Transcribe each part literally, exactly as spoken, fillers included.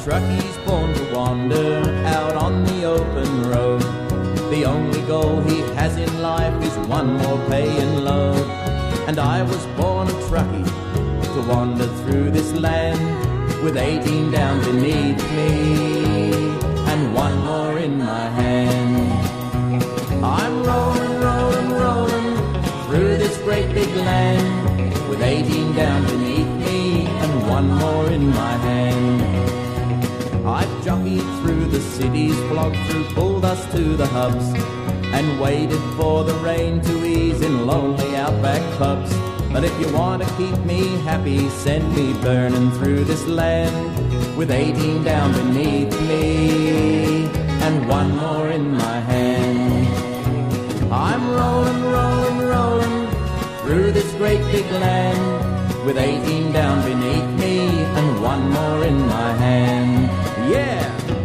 truckie's born to wander out on the open road. The only goal he has in life is one more paying load. And I was born a truckie to wander through this land, with eighteen down beneath me and one more in my hand. I'm rolling, rolling, rolling through this great big land, with eighteen down beneath me and one more in my hand. I've jockeyed through the cities, flogged through, pulled us to the hubs, and waited for the rain to ease in lonely outback pubs. But if you want to keep me happy, send me burning through this land, with eighteen down beneath me and one more in my hand. I'm rolling, rolling, rolling through this great big land, with eighteen down beneath me and one more in my hand. Yeah!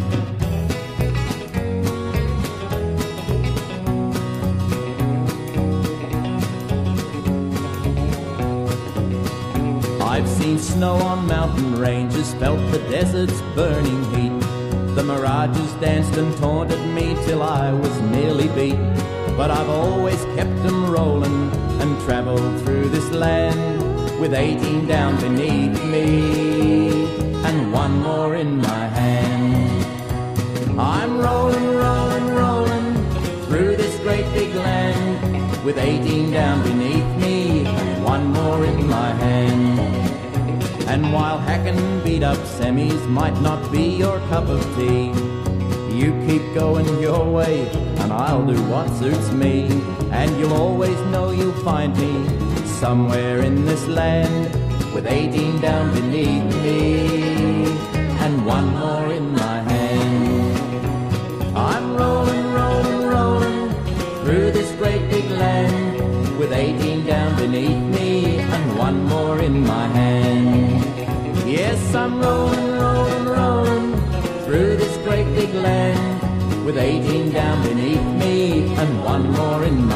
I've seen snow on mountain ranges, felt the desert's burning heat. The mirages danced and taunted me till I was nearly beat. But I've always kept them rolling and traveled through this land, with eighteen down beneath me and one more in my hand. I'm rolling, rolling, rolling through this great big land, with eighteen down beneath me and one more in my hand. And while hacking beat-up semis might not be your cup of tea, you keep going your way and I'll do what suits me. And you'll always know you'll find me somewhere in this land, with eighteen down beneath me and one more in my hand. I'm rolling, rolling, rolling through this great big land, with eighteen down beneath me and one more in my hand. Yes, I'm rolling, rolling, rolling through this great big land, with eighteen down beneath me and one more in my hand.